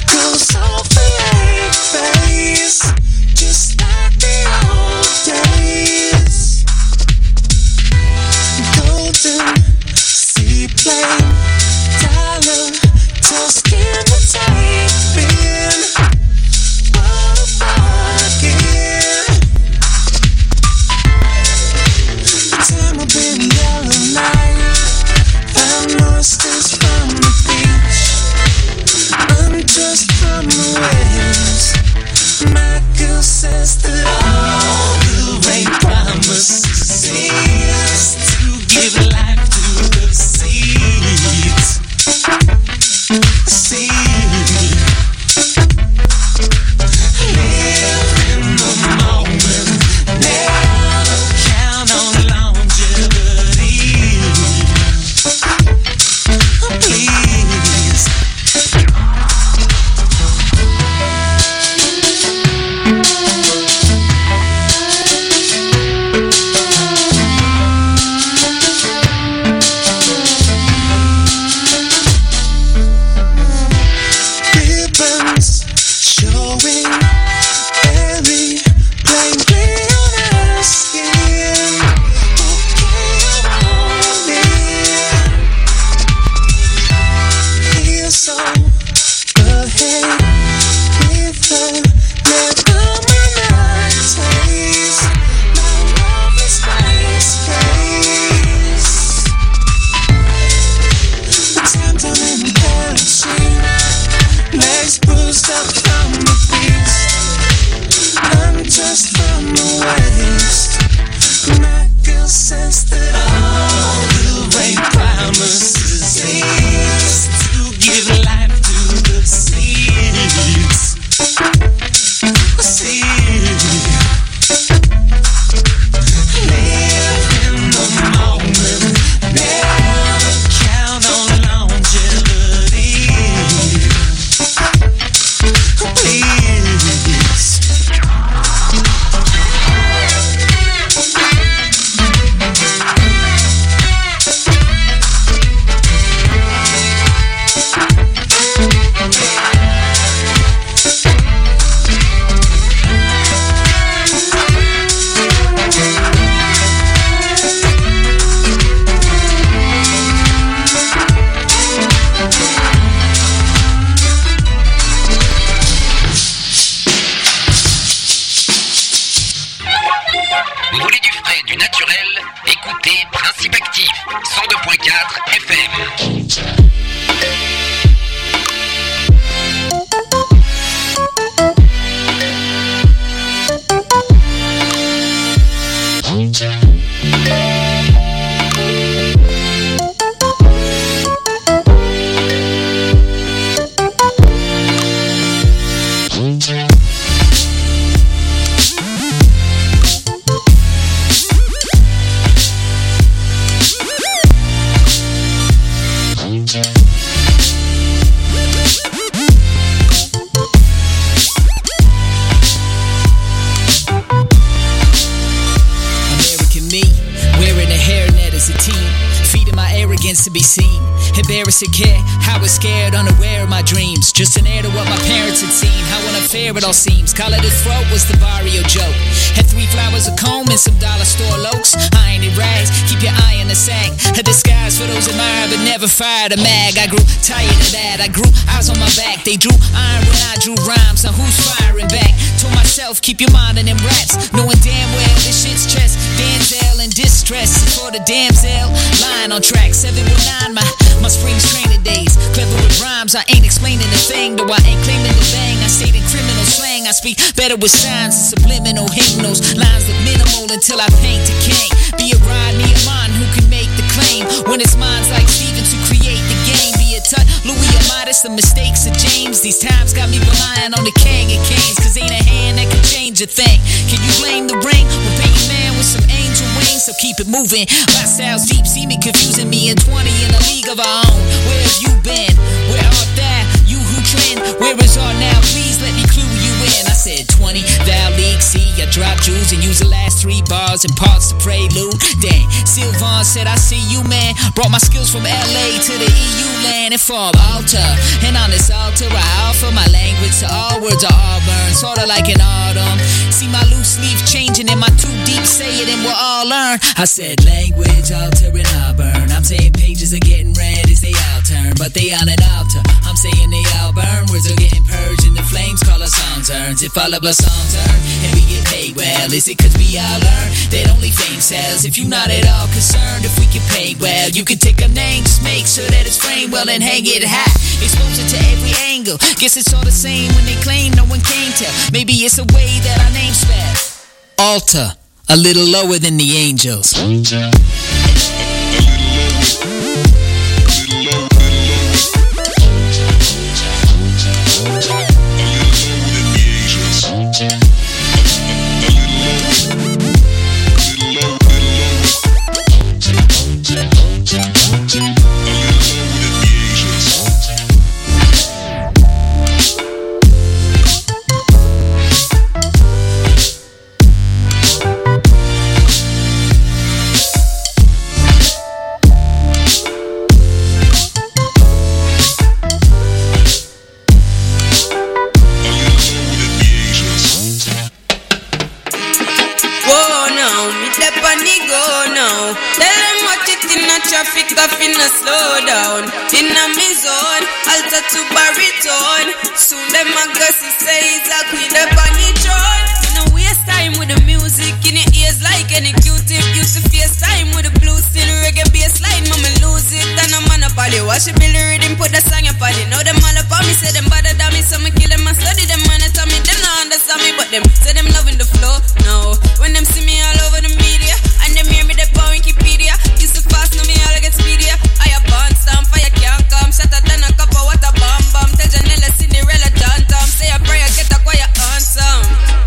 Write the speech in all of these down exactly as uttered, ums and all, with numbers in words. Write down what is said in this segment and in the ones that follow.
goes off the lake face, just like the old days. Golden seaplane, dollar, toast in the taping. What a bargain. The time I've been yellow night, found oysters from the beach. I'm just from the waves. My girl says that all the rain promises is to give life to the seeds. Seeds. Live in the moment, never count on longevity. Please. Ribbons showing very plainly on her skin. Okay, I want it. Here's all ahead with her. Never my taste. My love is space case. Pretend I'm in parachute. Legs bruised up from the beach. I'm just from the waist. My girl says that all the rain promises is to give life to the seeds. Seeds. Live in the moment, never count on longevity. Please. Vous voulez du frais, du naturel? Écoutez Principe Actif, cent deux point quatre F M. To be seen, embarrassing care, how I was scared, unaware of my dreams. Just an heir to what my parents had seen, how unfair it all seems. Call it a throat was the barrio joke. Had three flowers, a comb, and some dollar store locs. Iron and rags, keep your eye on the sack. A disguise for those admired, but never fired a mag. I grew tired of that, I grew eyes on my back. They drew iron when I drew rhymes, now who's firing back? Told myself, keep your mind on them rats, knowing damn well this shit's stress. Denzel in distress, for the damsel, lying on track seven one nine, my, my spring's training days. Clever with rhymes, I ain't explaining a thing, though I ain't claiming the bang. I stayed in criminal slang, I speak better with signs and subliminal hymnals. Lines look minimal until I paint a king. Be a Rodney, a man who can make the claim, when it's minds like Stevens who create the game. Be a Tut, Louis, or Modest, the mistakes of James. These times got me relying on the king of kings, cause ain't a hand that can change a thing. Can you blame the ring? We're painting man with some angel wings, so keep it moving. My style's deep, see me confusing me in twenty in a league of our own. Where have you been? Where art thou? You who trend? Where is art now? Please let me clue you in. I said twenty, thou league, see, I drop jewels and use the last three bars and parts to prelude. Dang, Sylvan said I see you, man. Brought my skills from L A to the E U land and from altar. And on this altar I offer my language So all words are Auburn, sorta like an autumn. See my loose leaf changing and my too deep say it and we'll all learn. I said language altering Auburn. I'm saying pages are getting read as they all turn, but they on an altar. I'm saying they all burn. Words are getting purged and the flames call our songs urns. If all of our songs earn and we get paid well, is it cause we all learn that only fame sells? If you're not at all concerned if we get paid well, you can take a name, just make sure that it's framed well and hang it high. Expose it to every angle. Guess it's all the same when they claim no one can tell. Maybe it's a way that our name spells. Altar, a little lower than the angels. Traffic off in a slow down. In a me zone, alter to baritone. Soon them a gussy say it's a queen up on the throne. No waste time with the music in your ears like any Q-tip. Used to face time with the blues still reggae bass line. Mama lose it and I'm on a body. Watch it build the rhythm, put the song up on it. Now them all up on me, say them bother than me. So me kill them and study them and tell me them not understand me. But them say them loving the flow. No, when them see me all over the media and them hear me they on Wikipedia. Used to fast, no me all get speedier. I a bond stamp, fire can't come. Shatter than a cup of water bomb bomb. Tell Janella, Cinderella, John Tom. Say a prayer, get a choir handsome.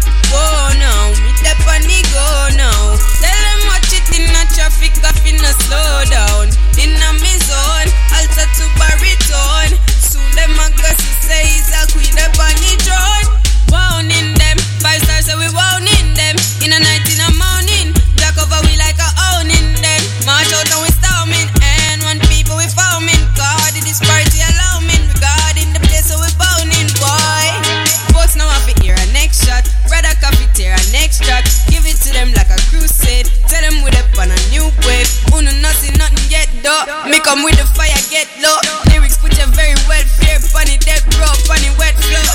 Whoa now, me step on the go now. Tell them watch it in a traffic, off in a slow down. In a me zone, alter to baritone. Soon them a gussy say it's a queen up on the throne. Wound in them, five stars so we wound in them. In a night, in a morning, black over we like a own in them. March out and we storming, and one people we foaming. God in this party allowing, regarding the place so we bounding, boy. Boats now have to hear a next shot, rather cafeteria next track. Give it to them like a crusade. Tell them we up on a new wave. Uno nothing, nothing yet though. Me come with the fire, get low. Lyrics put you very well fair. Funny dead bro, funny wet flow.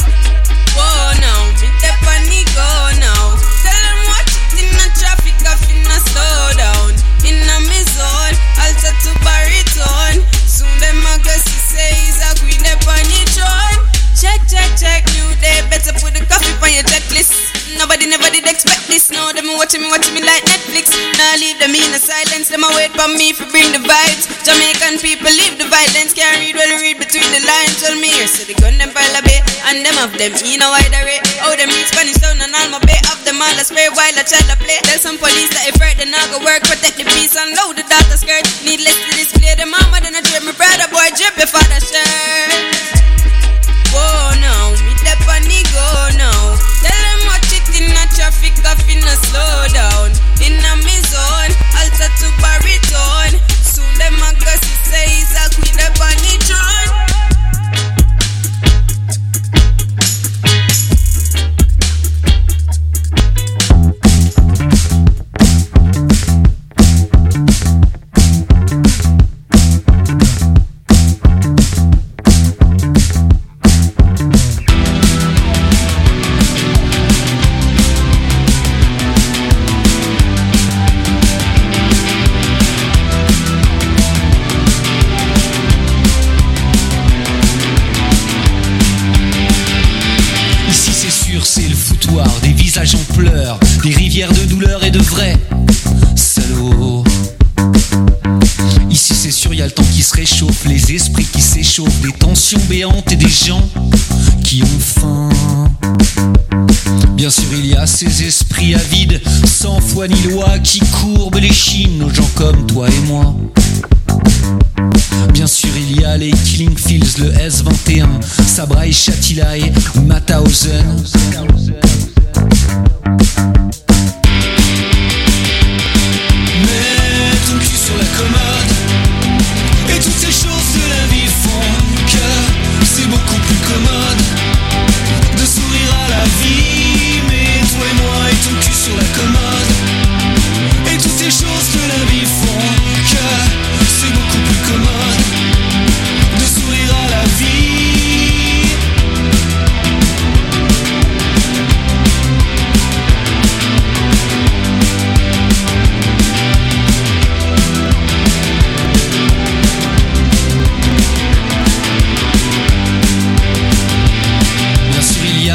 Whoa now, me step on the go now. Tell them watch it in the traffic, off in a slow down. In a me zone, alter to baritone. Soon them a gussy say he's a queen up on the throne. Check, check, check, new day. Better put the coffee on your checklist. Nobody never did expect this. Now them watching me, watching me like Netflix. Now leave them in the silence. Them a wait for me for bring the vibes. Jamaican people leave the violence. Can't read well, read between the lines. Tell me here, so they gun them pile a bit. And them of them in a wide array. Oh, them read Spanish down and all my bay. Of them all a spray while a child a play. Tell some police that if right, then I go work. Protect the peace and load the daughter skirt. Needless to display the mama, then I drip me brother boy, drip your father shirt. Whoa now, me step on the go now. Tell them watch it in a traffic, off in a slow down. In a me zone, alter to baritone. Soon them a gussy say he's a queen up on the throne. Des visages en pleurs, des rivières de douleur et de vrai salaud. Ici c'est sûr, y'a le temps qui se réchauffe, les esprits qui s'échauffent, des tensions béantes et des gens qui ont faim. Bien sûr il y a ces esprits avides, sans foi ni loi, qui courbent les chines aux gens comme toi et moi. Bien sûr il y a les Killing Fields, le S vingt et un, Sabra et Chatilaï, Mauthausen. Mets ton cul sur la commode, et toutes ces choses de la vie font que c'est beaucoup plus commode.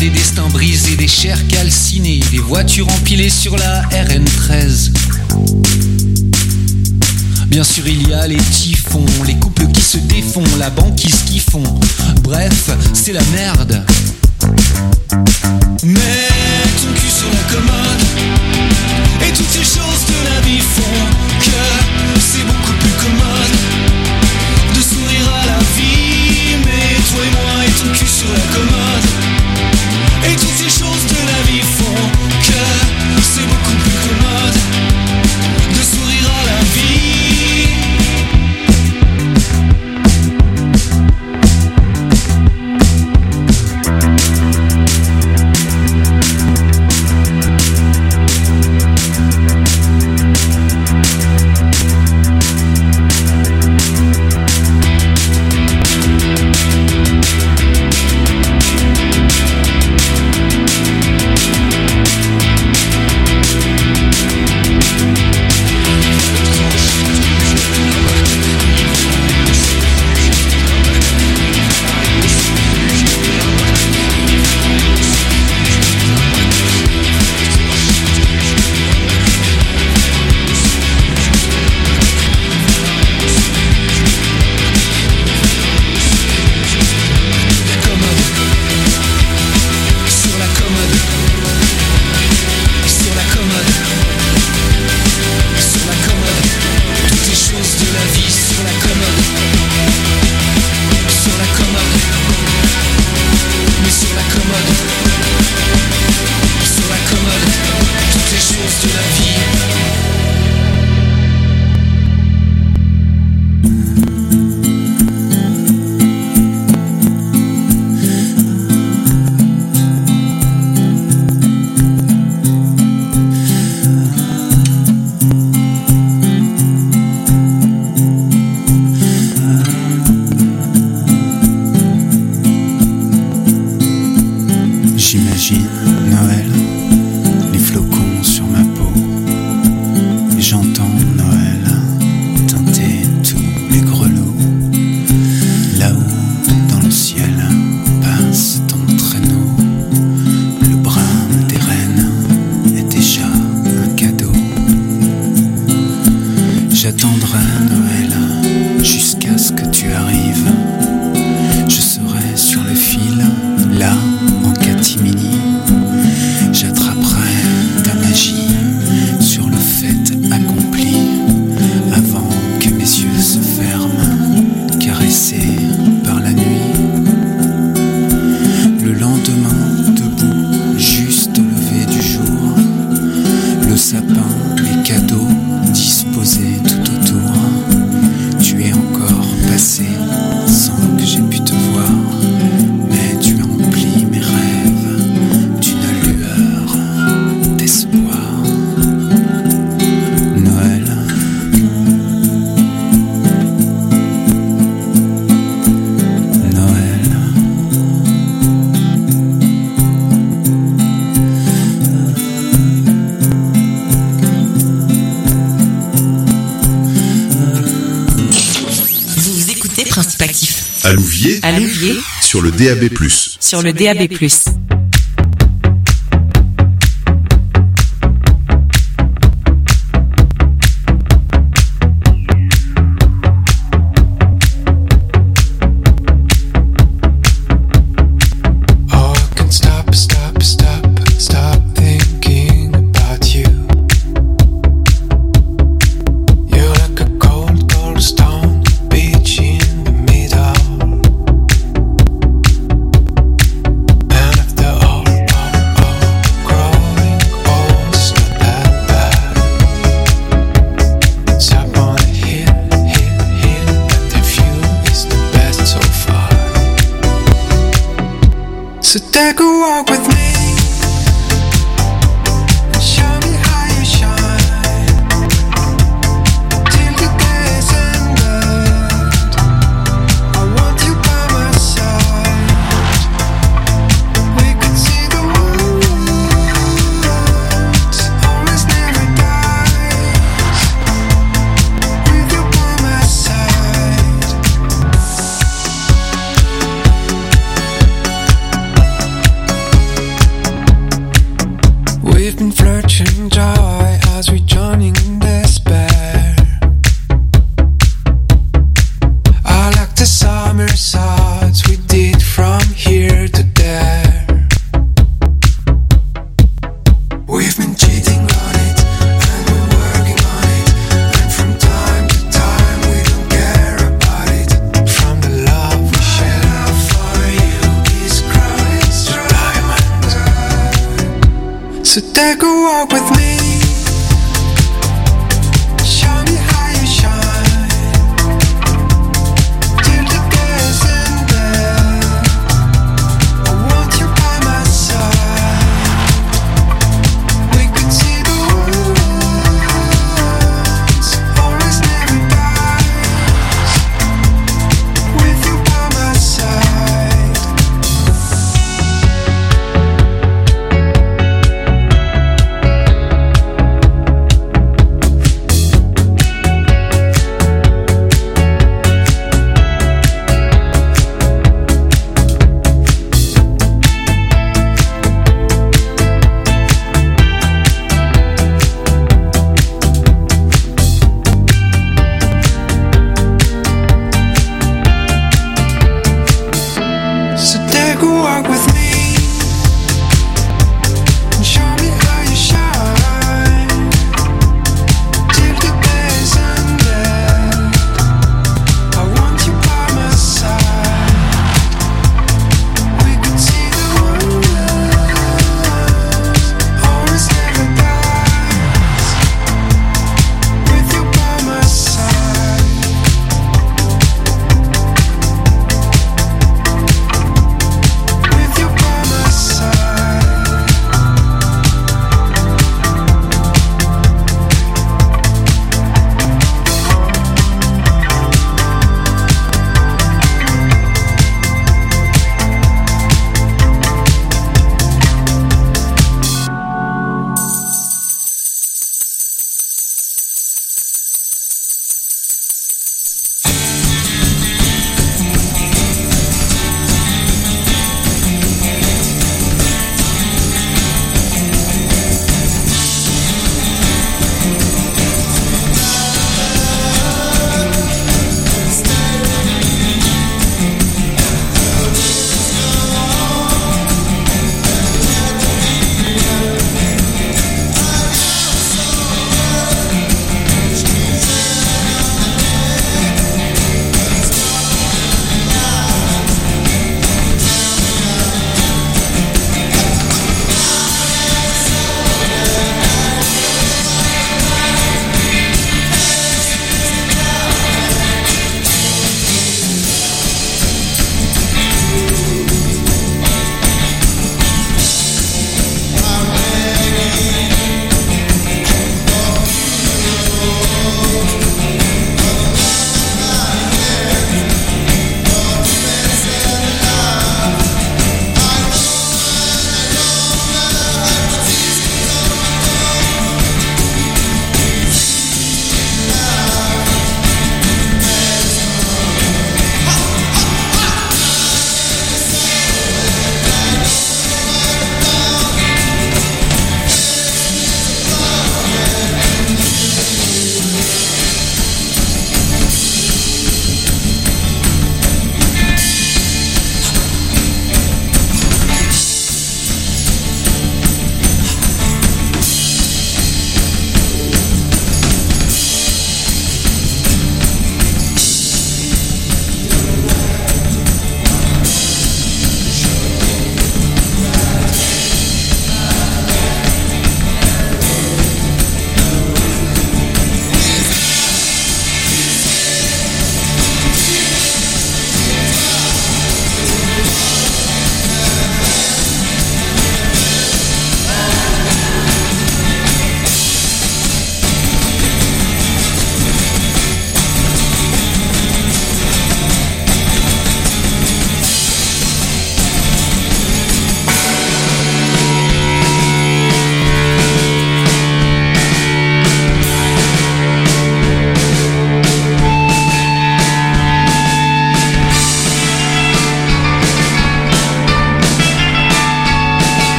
des destins brisés, des chairs calcinées, des voitures empilées sur la R N treize. Bien sûr il y a les typhons, les couples qui se défont, la banquise qui fond. Bref, c'est la merde. Mets ton cul sur la commode, et toutes ces choses de la vie font que c'est beaucoup plus commode de sourire à la vie. Mais toi et moi et ton cul sur la commode, et toutes ces choses de la vie font que c'est beaucoup plus commode de sourire à la vie. À Louviers, à Louviers, sur le D A B plus. Sur le D A B plus. So take a walk with me. Show me how you shine till the day is ended. I want you by my side. We could see the world always never dies with you by my side. been flirting joy as we drowning in despair. I like the summer thoughts we did from here to there. We've been cheating on it and we're working on it, and from time to time we don't care about it. From the love we share for you is Christ diamond. So take a walk with me. Show me how you shine till the day is ended. I want you by my side. We could see the words, always never dies. With you by my side.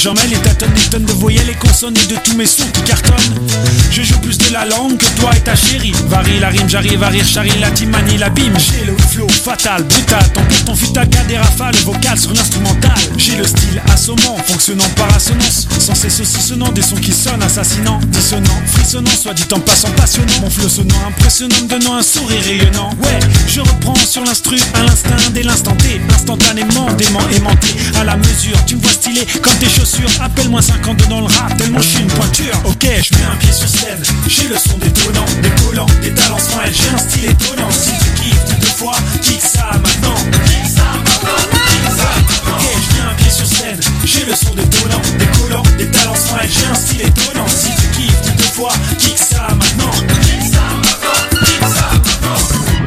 j'en mets les tâtonnes, des tonnes de voyelles et consonnes et de tous mes sons qui cartonnent. Je joue plus de la langue que toi et ta chérie. Varie la rime, j'arrive à rire, charrie la team, manie la bim. J'ai le flow fatal, brutal, t'emportes ton futal, cas des rafales, vocal sur l'instrumental. J'ai le style assommant, fonctionnant par assonance, sans cesse saucissonnant, des sons qui sonnent assassinants, dissonants, frissonnants, soit dit en passant passionnant. Mon flow sonnant, impressionnant, me donnant un sourire rayonnant. Ouais, je reprends sur l'instru, à l'instinct dès l'instant T, instantanément, dément aimanté, à la mesure. Tu me vois stylé comme tes chaussures, appelle-moi cinquante-deux dans le rap, tellement je suis une pointure. Ok, je mets un pied sur scène, j'ai le son détonnant, décollant, des talents smile, j'ai un style étonnant. Si tu kiffes, dis deux fois, kick ça maintenant, kick ça maintenant, kick ça maintenant. Ok, je mets un pied sur scène, j'ai le son détonnant, décollant, des talents smile, j'ai un style étonnant. Si tu kiffes, dis deux fois, kick ça maintenant, kick ça maintenant, kick ça maintenant.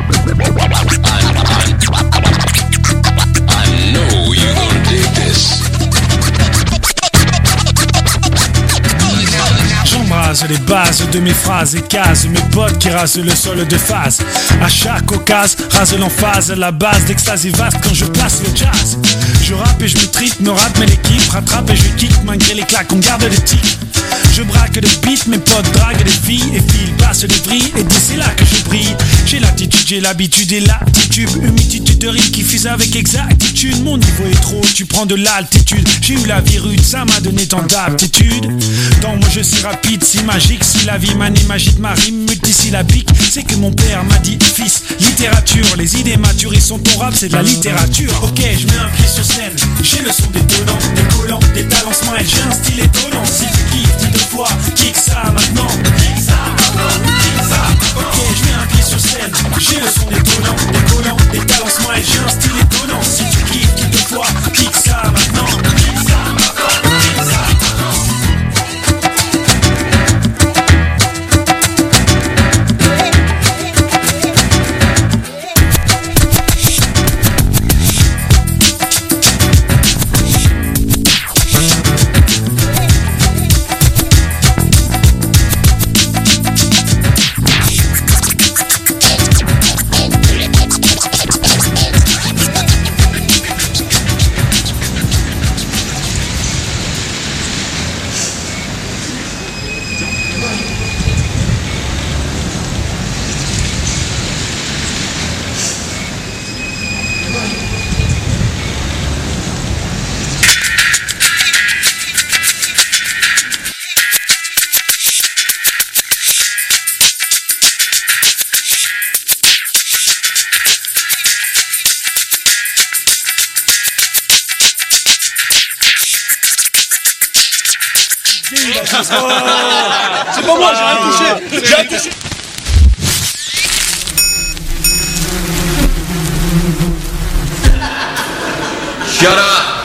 I know you gon' dig this. J'embrase les bases de mes phrases et case mes potes qui rasent le sol de phase. À chaque occasion, rase l'emphase, la base d'extasie vaste quand je place le jazz. Je rappe et je me tripe, me rate mais l'équipe rattrape et je kick malgré les claques, on garde les tics. Je braque des beats, mes potes draguent des filles et filent, passent des vrilles et dis c'est là que je brille. J'ai l'attitude, j'ai l'habitude et l'attitude, une multitude de rimes qui fusent avec exactitude. Mon niveau est trop, tu prends de l'altitude. J'ai eu la vie rude, ça m'a donné tant d'aptitude. Dans moi je suis rapide, si magique, si la vie manie magique, ma rime multisyllabique. C'est que mon père m'a dit fils, littérature, les idées matures, ils sont ton rap, c'est de la littérature. Ok, je mets un pied sur scène, j'ai le son détonnant, décollant, des talents smile, j'ai un style étonnant. Si tu kiffes, dis deux fois, kick ça maintenant, kick ça maintenant, kick ça maintenant. Ok, je mets un pied sur scène, j'ai le son détonnant, décollant, des talents smile, j'ai un style étonnant. Si tu kiffes, dis deux fois, kick ça maintenant, kick ça maintenant, kick ça maintenant. C'est pas moi, j'ai rien touché. J'ai rien touché. Shut up!